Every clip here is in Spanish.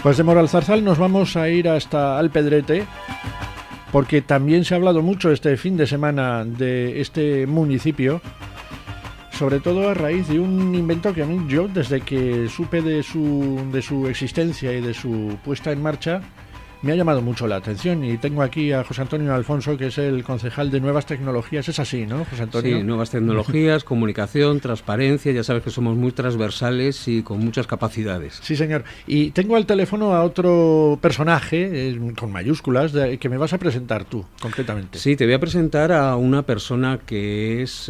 Pues de Moralzarzal nos vamos a ir hasta Alpedrete, porque también se ha hablado mucho este fin de semana de este municipio, sobre todo a raíz de un invento que a mí, yo desde que supe de su existencia y de su puesta en marcha, me ha llamado mucho la atención. Y tengo aquí a José Antonio Alfonso, que es el concejal de Nuevas Tecnologías. Es así, ¿no, José Antonio? Sí, nuevas tecnologías, comunicación, transparencia. Ya sabes que somos muy transversales y con muchas capacidades. Sí, señor. Y tengo al teléfono a otro personaje, con mayúsculas, que me vas a presentar tú, concretamente. Sí, te voy a presentar a una persona que es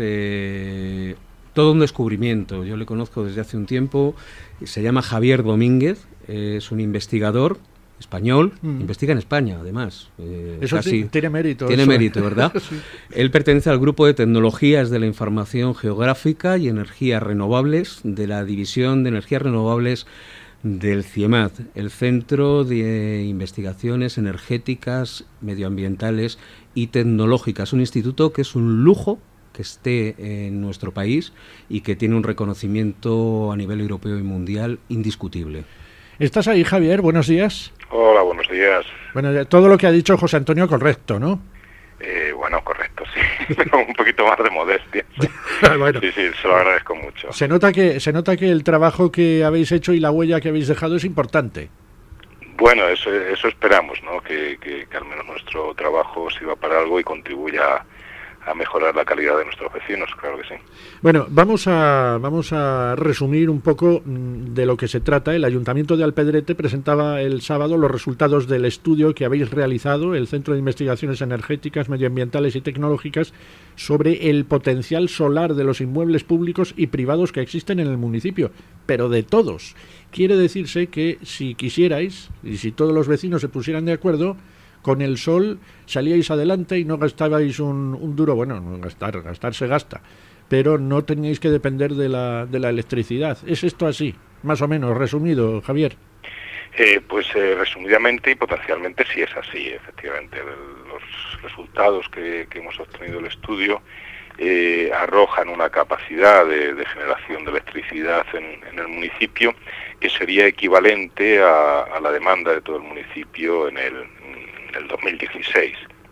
todo un descubrimiento. Yo le conozco desde hace un tiempo. Se llama Javier Domínguez, es un investigador español, investiga en España, además. Eso sí, tiene mérito. Tiene mérito, ¿verdad? Sí. Él pertenece al grupo de tecnologías de la información geográfica y energías renovables de la División de Energías Renovables del CIEMAT, el Centro de Investigaciones Energéticas, Medioambientales y Tecnológicas. Un instituto que es un lujo que esté en nuestro país y que tiene un reconocimiento a nivel europeo y mundial indiscutible. ¿Estás ahí, Javier? Buenos días. Hola, buenos días. Bueno, todo lo que ha dicho José Antonio correcto, ¿no? Bueno, correcto, sí. Pero un poquito más de modestia. Bueno, sí, se lo agradezco mucho. Se nota que el trabajo que habéis hecho y la huella que habéis dejado es importante. Bueno, eso esperamos, ¿no? Que al menos nuestro trabajo sirva para algo y contribuya a mejorar la calidad de nuestros vecinos, claro que sí. Bueno, vamos a resumir un poco de lo que se trata. El Ayuntamiento de Alpedrete presentaba el sábado los resultados del estudio que habéis realizado, el Centro de Investigaciones Energéticas, Medioambientales y Tecnológicas, sobre el potencial solar de los inmuebles públicos y privados que existen en el municipio, pero de todos. Quiere decirse que si quisierais, y si todos los vecinos se pusieran de acuerdo, con el sol salíais adelante y no gastabais un duro. Bueno, gastar se gasta, pero no teníais que depender de la electricidad. ¿Es esto así? Más o menos, resumido, Javier. Pues resumidamente y potencialmente sí es así, efectivamente. Los resultados que hemos obtenido del estudio arrojan una capacidad de generación de electricidad en el municipio que sería equivalente a la demanda de todo el municipio en el 2016.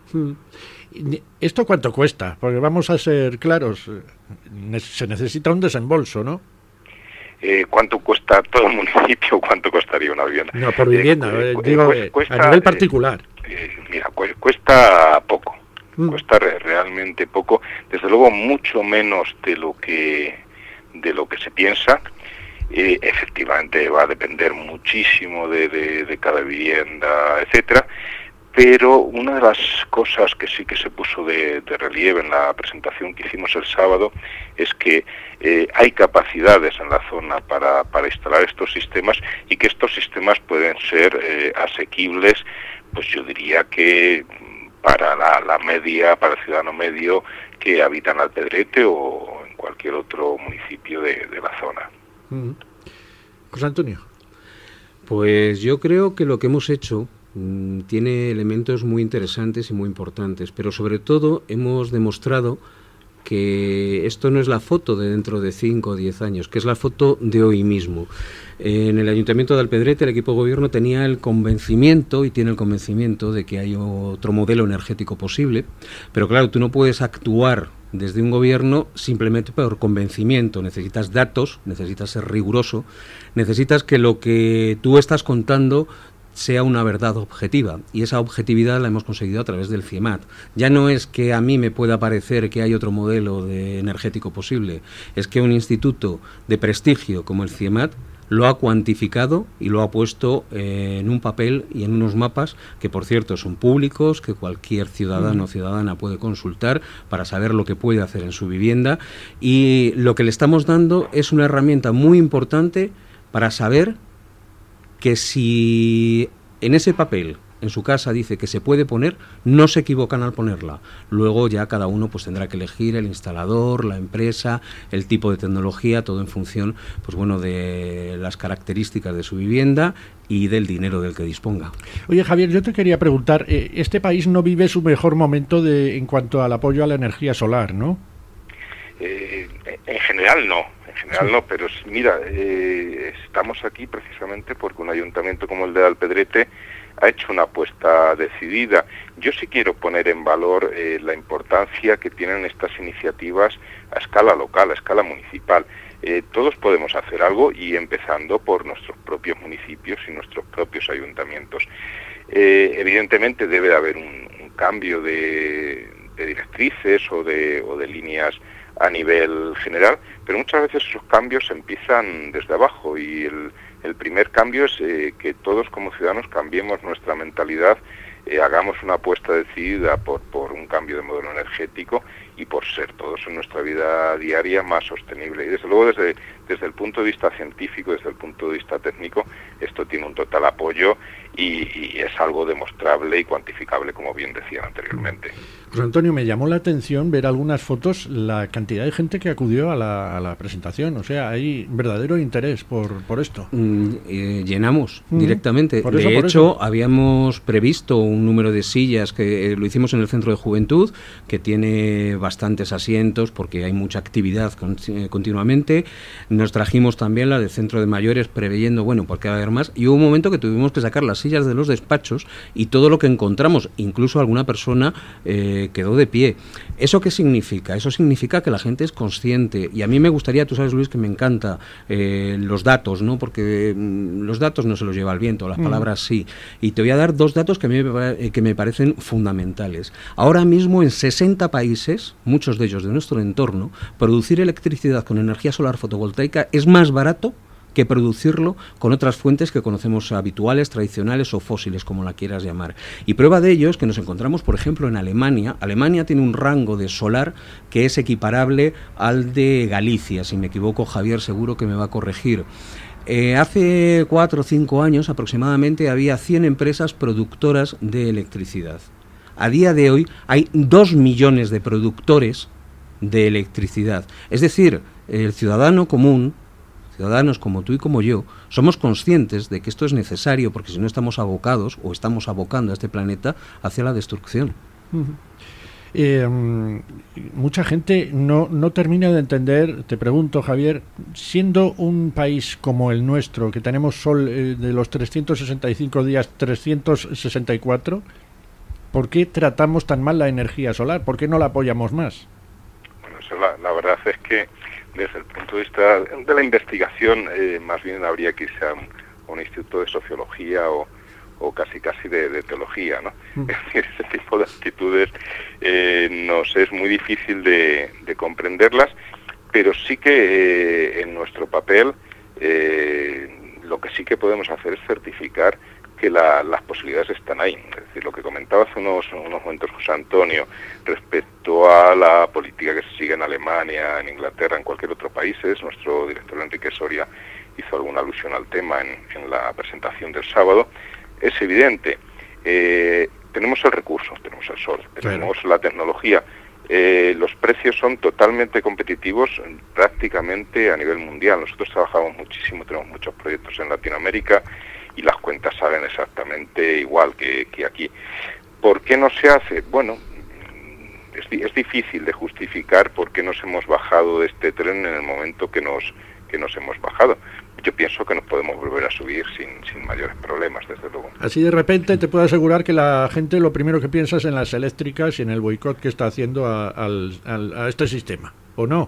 ¿Esto cuánto cuesta? Porque vamos a ser claros, se necesita un desembolso, ¿no? ¿Cuánto cuesta todo el municipio? ¿Cuánto costaría una vivienda? No, por vivienda, digo, cuesta, a nivel particular. Mira, cuesta poco, cuesta realmente poco, desde luego mucho menos de lo que se piensa. Efectivamente va a depender muchísimo de cada vivienda, etcétera. Pero una de las cosas que sí que se puso de relieve en la presentación que hicimos el sábado es que hay capacidades en la zona para instalar estos sistemas y que estos sistemas pueden ser asequibles, pues yo diría que para la media, para el ciudadano medio que habita en Alpedrete o en cualquier otro municipio de la zona. José Antonio. Pues yo creo que lo que hemos hecho tiene elementos muy interesantes y muy importantes, pero sobre todo hemos demostrado que esto no es la foto de dentro de 5 o 10 años, que es la foto de hoy mismo. En el Ayuntamiento de Alpedrete el equipo de gobierno tenía el convencimiento y tiene el convencimiento de que hay otro modelo energético posible, pero claro, tú no puedes actuar desde un gobierno simplemente por convencimiento. Necesitas datos, necesitas ser riguroso, necesitas que lo que tú estás contando sea una verdad objetiva, y esa objetividad la hemos conseguido a través del CIEMAT. Ya no es que a mí me pueda parecer que hay otro modelo energético posible, es que un instituto de prestigio como el CIEMAT lo ha cuantificado y lo ha puesto en un papel y en unos mapas que, por cierto, son públicos, que cualquier ciudadano o ciudadana puede consultar para saber lo que puede hacer en su vivienda, y lo que le estamos dando es una herramienta muy importante para saber que si en ese papel, en su casa, dice que se puede poner, no se equivocan al ponerla. Luego ya cada uno pues tendrá que elegir el instalador, la empresa, el tipo de tecnología, todo en función pues bueno, de las características de su vivienda y del dinero del que disponga. Oye, Javier, yo te quería preguntar, este país no vive su mejor momento en cuanto al apoyo a la energía solar, ¿no? En general no. En general no, pero mira, estamos aquí precisamente porque un ayuntamiento como el de Alpedrete ha hecho una apuesta decidida. Yo sí quiero poner en valor la importancia que tienen estas iniciativas a escala local, a escala municipal. Todos podemos hacer algo y empezando por nuestros propios municipios y nuestros propios ayuntamientos. Evidentemente debe de haber un cambio de directrices o de líneas a nivel general, pero muchas veces esos cambios empiezan desde abajo y el primer cambio es que todos como ciudadanos cambiemos nuestra mentalidad, hagamos una apuesta decidida por un cambio de modelo energético y por ser todos en nuestra vida diaria más sostenible. Y desde luego desde el punto de vista científico, desde el punto de vista técnico, esto tiene un total apoyo y es algo demostrable y cuantificable, como bien decían anteriormente. José Antonio, me llamó la atención ver algunas fotos, la cantidad de gente que acudió a la presentación. O sea, hay verdadero interés por esto. Llenamos directamente. Por eso, de hecho, habíamos previsto un número de sillas que lo hicimos en el Centro de Juventud, que tiene bastantes asientos porque hay mucha actividad continuamente. Nos trajimos también la del Centro de Mayores preveyendo, porque va a haber más. Y hubo un momento que tuvimos que sacar las sillas de los despachos y todo lo que encontramos, incluso alguna persona quedó de pie. ¿Eso qué significa? Eso significa que la gente es consciente. Y a mí me gustaría, tú sabes, Luis, que me encanta los datos, ¿no? Porque los datos no se los lleva el viento, las palabras sí. Y te voy a dar dos datos que a mí me parecen fundamentales. Ahora mismo en 60 países, muchos de ellos de nuestro entorno, producir electricidad con energía solar fotovoltaica es más barato que producirlo con otras fuentes que conocemos habituales, tradicionales o fósiles, como la quieras llamar. Y prueba de ello es que nos encontramos, por ejemplo, en Alemania. Alemania tiene un rango de solar que es equiparable al de Galicia. Si me equivoco, Javier seguro que me va a corregir. Hace 4 o 5 años aproximadamente había 100 empresas productoras de electricidad. A día de hoy hay 2 millones de productores de electricidad. Es decir, el ciudadano común, ciudadanos como tú y como yo, somos conscientes de que esto es necesario porque si no estamos abocados o estamos abocando a este planeta hacia la destrucción. Mucha gente no termina de entender, te pregunto, Javier, siendo un país como el nuestro, que tenemos sol de los 365 días, 364, ¿por qué tratamos tan mal la energía solar? ¿Por qué no la apoyamos más? Bueno, eso la verdad es que desde el punto de vista de la investigación, más bien habría que irse a un instituto de sociología o casi de teología, ¿no? Es decir, ese tipo de actitudes nos es muy difícil de comprenderlas, pero sí que en nuestro papel lo que sí que podemos hacer es certificar que las posibilidades están ahí. Es decir, lo que comentaba hace unos momentos José Antonio respecto a la política que se sigue en Alemania, en Inglaterra, en cualquier otro país, nuestro director Enrique Soria hizo alguna alusión al tema en la presentación del sábado. Es evidente, tenemos el recurso, tenemos el sol, tenemos la tecnología, los precios son totalmente competitivos prácticamente a nivel mundial. Nosotros trabajamos muchísimo, tenemos muchos proyectos en Latinoamérica y las cuentas salen exactamente igual que aquí. ¿Por qué no se hace? Bueno, es difícil de justificar por qué nos hemos bajado de este tren en el momento que nos hemos bajado. Yo pienso que nos podemos volver a subir sin mayores problemas, desde luego. Así de repente te puedo asegurar que la gente lo primero que piensa es en las eléctricas y en el boicot que está haciendo a este sistema, ¿o no?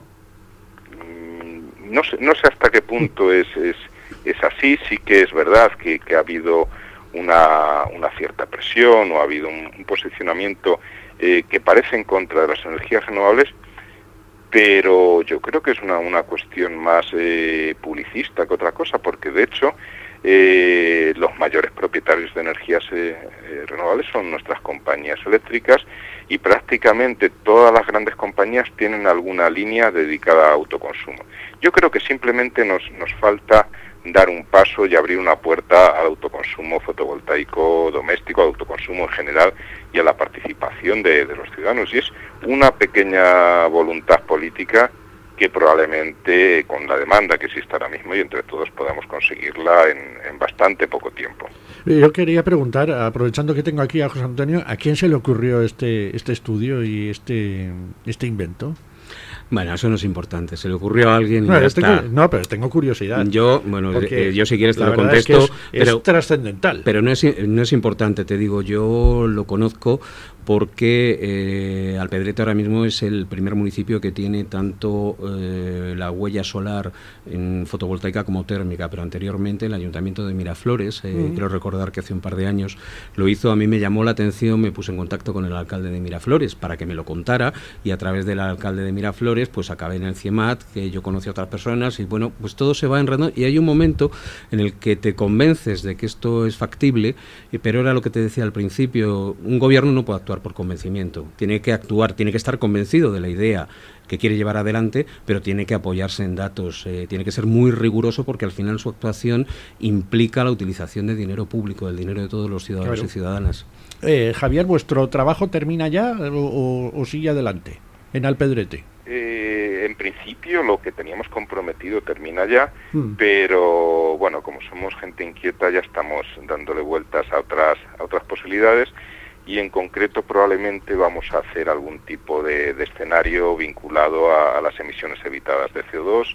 No sé hasta qué punto es así. Sí que es verdad que ha habido una cierta presión o ha habido un posicionamiento que parece en contra de las energías renovables, pero yo creo que es una cuestión más publicista que otra cosa, porque de hecho los mayores propietarios de energías renovables son nuestras compañías eléctricas y prácticamente todas las grandes compañías tienen alguna línea dedicada a autoconsumo. Yo creo que simplemente nos falta dar un paso y abrir una puerta al autoconsumo fotovoltaico doméstico, al autoconsumo en general y a la participación de los ciudadanos. Y es una pequeña voluntad política que probablemente con la demanda que existe ahora mismo y entre todos podamos conseguirla en bastante poco tiempo. Yo quería preguntar, aprovechando que tengo aquí a José Antonio, ¿a quién se le ocurrió este estudio y este invento? Bueno, eso no es importante. Se le ocurrió a alguien y no, ya está. Pero tengo curiosidad. Yo si quieres te lo contesto. Es trascendental. Pero no es importante, te digo. Yo lo conozco porque Alpedrete ahora mismo es el primer municipio que tiene tanto la huella solar en fotovoltaica como térmica, pero anteriormente el Ayuntamiento de Miraflores, quiero recordar que hace un par de años lo hizo. A mí me llamó la atención, me puse en contacto con el alcalde de Miraflores para que me lo contara, y a través del alcalde de Miraflores pues acabé en el CIEMAT, que yo conocí a otras personas, y bueno, pues todo se va enredando, y hay un momento en el que te convences de que esto es factible, pero era lo que te decía al principio, un gobierno no puede actuar por convencimiento, tiene que actuar, tiene que estar convencido de la idea que quiere llevar adelante, pero tiene que apoyarse en datos, tiene que ser muy riguroso, porque al final su actuación implica la utilización de dinero público, del dinero de todos los ciudadanos y ciudadanas. Javier, ¿vuestro trabajo termina ya o sigue adelante en Alpedrete? En principio lo que teníamos comprometido termina ya, pero bueno, como somos gente inquieta, ya estamos dándole vueltas a otras posibilidades, y en concreto probablemente vamos a hacer algún tipo de escenario vinculado a las emisiones evitadas de CO2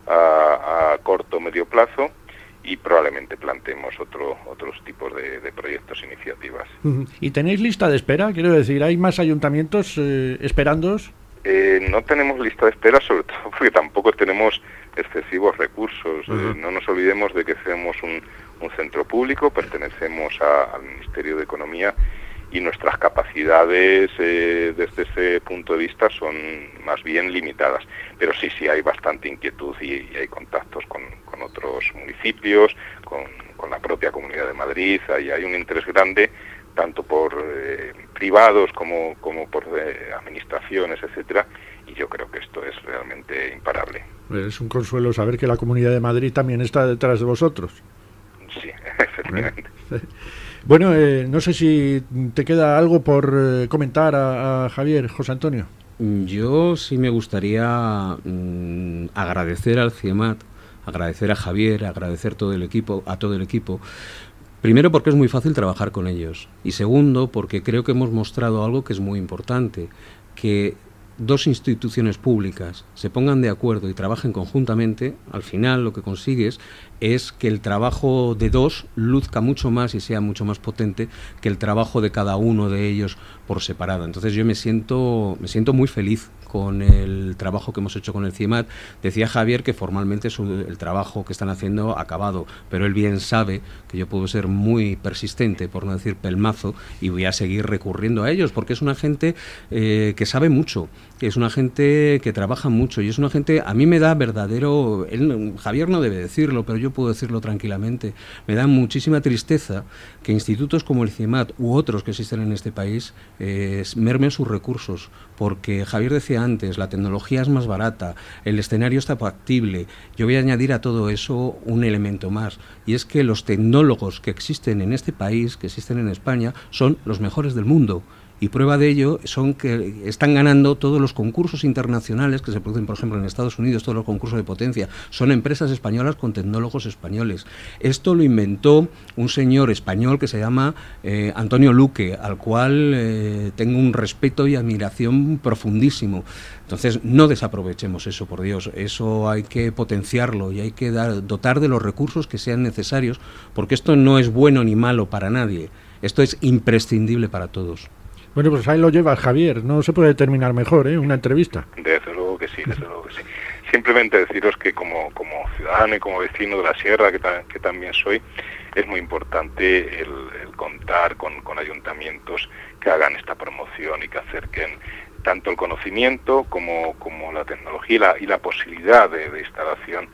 a corto o medio plazo, y probablemente planteemos otros tipos de proyectos e iniciativas. ¿Y tenéis lista de espera? Quiero decir, ¿hay más ayuntamientos esperándoos? No tenemos lista de espera, sobre todo porque tampoco tenemos excesivos recursos. No nos olvidemos de que somos un centro público, pertenecemos al Ministerio de Economía, y nuestras capacidades desde ese punto de vista son más bien limitadas. Pero sí hay bastante inquietud y hay contactos con otros municipios, con la propia Comunidad de Madrid. Hay un interés grande, tanto por privados como por administraciones, etcétera, y yo creo que esto es realmente imparable. Es un consuelo saber que la Comunidad de Madrid también está detrás de vosotros. Sí, efectivamente. Bueno, no sé si te queda algo por comentar a Javier, José Antonio. Yo sí me gustaría agradecer al CIEMAT, agradecer a Javier, agradecer a todo el equipo. Primero, porque es muy fácil trabajar con ellos, y segundo, porque creo que hemos mostrado algo que es muy importante, que dos instituciones públicas se pongan de acuerdo y trabajen conjuntamente. Al final lo que consigues es que el trabajo de dos luzca mucho más y sea mucho más potente que el trabajo de cada uno de ellos por separado. Entonces yo me siento muy feliz con el trabajo que hemos hecho con el CIEMAT. Decía Javier que formalmente el trabajo que están haciendo ha acabado, pero él bien sabe que yo puedo ser muy persistente, por no decir pelmazo, y voy a seguir recurriendo a ellos, porque es una gente que sabe mucho, es una gente que trabaja mucho, y es una gente, a mí me da verdadero, Javier no debe decirlo, pero yo puedo decirlo tranquilamente, me da muchísima tristeza que institutos como el CIEMAT u otros que existen en este país mermen sus recursos, porque Javier decía antes, la tecnología es más barata, el escenario está factible. Yo voy a añadir a todo eso un elemento más, y es que los tecnólogos que existen en este país, que existen en España, son los mejores del mundo. Y prueba de ello son que están ganando todos los concursos internacionales que se producen, por ejemplo, en Estados Unidos, todos los concursos de potencia. Son empresas españolas con tecnólogos españoles. Esto lo inventó un señor español que se llama Antonio Luque, al cual tengo un respeto y admiración profundísimo. Entonces, no desaprovechemos eso, por Dios. Eso hay que potenciarlo y hay que dotar de los recursos que sean necesarios, porque esto no es bueno ni malo para nadie. Esto es imprescindible para todos. Bueno, pues ahí lo llevas, Javier. No se puede terminar mejor, una entrevista. Desde luego que sí, desde luego que sí. Simplemente deciros que como ciudadano y como vecino de la sierra, que también soy, es muy importante el contar con ayuntamientos que hagan esta promoción y que acerquen tanto el conocimiento como la tecnología y la posibilidad de instalación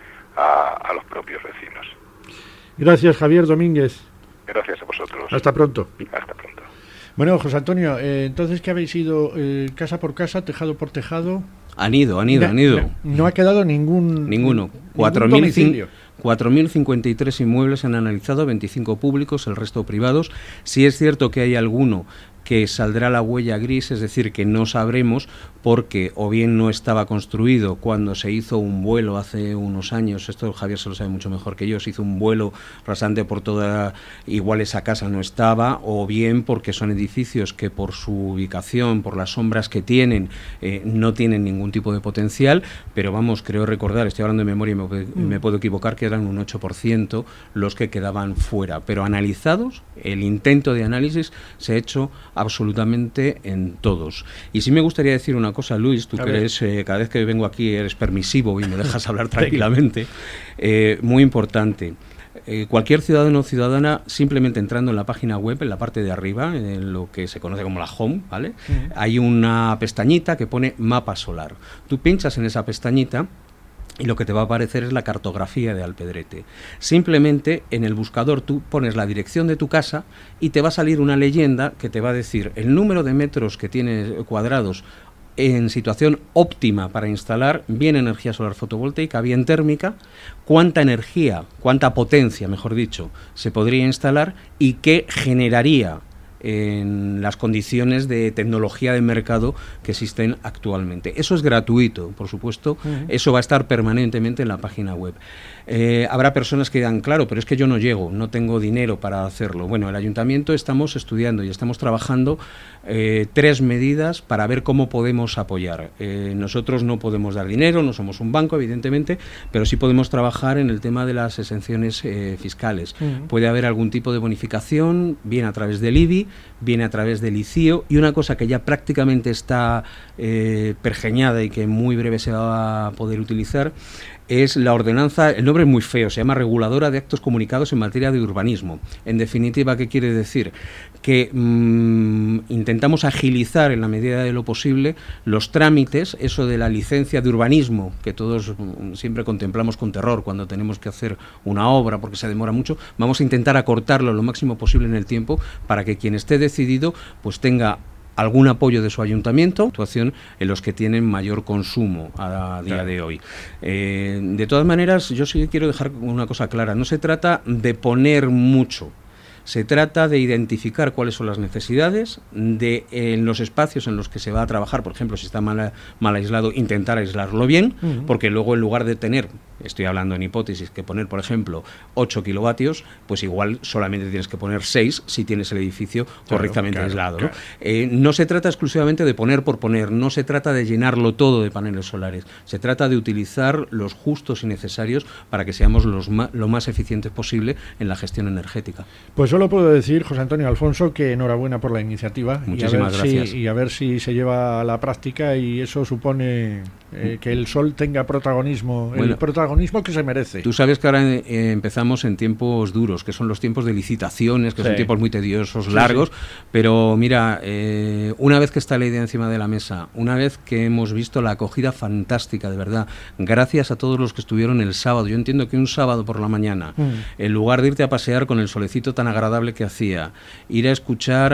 a los propios vecinos. Gracias, Javier Domínguez. Gracias a vosotros. Hasta pronto. Hasta pronto. Bueno, José Antonio, entonces, ¿qué habéis ido casa por casa, tejado por tejado? Han ido. No ha quedado ninguno. 4.053 inmuebles se han analizado, 25 públicos, el resto privados. Sí es cierto que hay alguno que saldrá la huella gris, es decir, que no sabremos porque o bien no estaba construido cuando se hizo un vuelo hace unos años, esto Javier se lo sabe mucho mejor que yo, se hizo un vuelo rasante por toda, igual esa casa no estaba, o bien porque son edificios que por su ubicación, por las sombras que tienen, no tienen ningún tipo de potencial, pero vamos, creo recordar, estoy hablando de memoria y me puedo equivocar, que eran un 8% los que quedaban fuera, pero analizados, el intento de análisis se ha hecho absolutamente en todos. Y sí me gustaría decir una cosa, Luis, tú que eres, cada vez que vengo aquí eres permisivo y me dejas hablar tranquilamente, muy importante. Cualquier ciudadano o ciudadana, simplemente entrando en la página web, en la parte de arriba, en lo que se conoce como la home, ¿vale? Hay una pestañita que pone mapa solar. Tú pinchas en esa pestañita y lo que te va a aparecer es la cartografía de Alpedrete. Simplemente en el buscador tú pones la dirección de tu casa y te va a salir una leyenda que te va a decir el número de metros que tienes cuadrados en situación óptima para instalar bien energía solar fotovoltaica, bien térmica, cuánta energía, cuánta potencia, mejor dicho, se podría instalar y qué generaría en las condiciones de tecnología de mercado que existen actualmente. Eso es gratuito, por supuesto, eso va a estar permanentemente en la página web. Habrá personas que digan, claro, pero es que yo no llego, no tengo dinero para hacerlo. Bueno, el Ayuntamiento estamos estudiando y estamos trabajando 3 medidas para ver cómo podemos apoyar. Nosotros no podemos dar dinero, no somos un banco, evidentemente, pero sí podemos trabajar en el tema de las exenciones fiscales. Puede haber algún tipo de bonificación, bien a través del IBI, bien a través del ICIO, y una cosa que ya prácticamente está pergeñada y que en muy breve se va a poder utilizar, es la ordenanza, el nombre es muy feo, se llama Reguladora de Actos Comunicados en Materia de Urbanismo. En definitiva, ¿qué quiere decir? Que intentamos agilizar en la medida de lo posible los trámites, eso de la licencia de urbanismo, que todos siempre contemplamos con terror cuando tenemos que hacer una obra porque se demora mucho. Vamos a intentar acortarlo lo máximo posible en el tiempo para que quien esté decidido pues tenga algún apoyo de su ayuntamiento, actuación en los que tienen mayor consumo a día de hoy. De todas maneras, yo sí quiero dejar una cosa clara, no se trata de poner mucho, se trata de identificar cuáles son las necesidades, de en los espacios en los que se va a trabajar, por ejemplo, si está mal aislado, intentar aislarlo bien, porque luego en lugar de tener, estoy hablando en hipótesis, que poner, por ejemplo, 8 kilovatios, pues igual solamente tienes que poner 6 si tienes el edificio correctamente aislado, ¿no? No se trata exclusivamente de poner por poner, no se trata de llenarlo todo de paneles solares, se trata de utilizar los justos y necesarios para que seamos lo más eficientes posible en la gestión energética. Pues solo puedo decir, José Antonio Alfonso, que enhorabuena por la iniciativa. Muchísimas gracias. Y a ver si se lleva a la práctica y eso supone que el sol tenga protagonismo, bueno, el protagonismo que se merece. Tú sabes que ahora empezamos en tiempos duros, que son los tiempos de licitaciones, que son tiempos muy tediosos, largos, pero mira, una vez que está la idea encima de la mesa, una vez que hemos visto la acogida fantástica, de verdad, gracias a todos los que estuvieron el sábado. Yo entiendo que un sábado por la mañana, en lugar de irte a pasear con el solecito tan agradable que hacía, ir a escuchar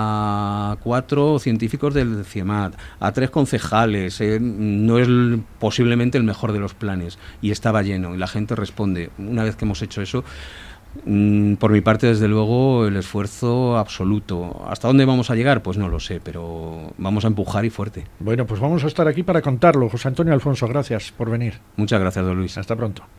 a 4 científicos del CIEMAT, a 3 concejales, no es posiblemente el mejor de los planes, y estaba lleno, y la gente responde. Una vez que hemos hecho eso, por mi parte, desde luego, el esfuerzo absoluto. ¿Hasta dónde vamos a llegar? Pues no lo sé, pero vamos a empujar y fuerte. Bueno, pues vamos a estar aquí para contarlo. José Antonio Alfonso, gracias por venir. Muchas gracias, don Luis. Hasta pronto.